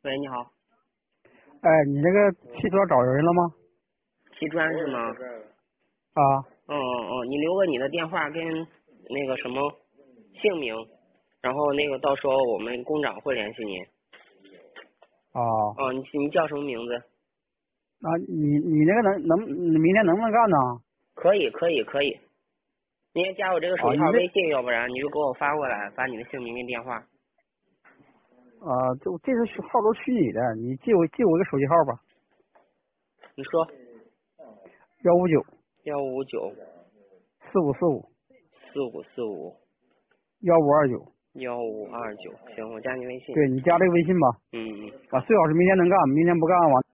喂，你好， 哎，你那个汽车找人了吗？ 砌砖是吗？ 啊， 你留个你的电话跟那个什么姓名，然后那个到时候我们工长会联系你。 哦， 你叫什么名字？ 啊，你那个你明天能不能干呢？ 可以，你先加我这个手啊， 机号微信，要不然你就给我发过来，发你的姓名跟电话。 这是号都虚拟的，你记我一个手机号吧， 你说 159 159 4545 4545 1529。 1529，行，我加你微信。 对，你加这个微信吧。 嗯， 啊， 好。 最好是明天能干，明天不干完。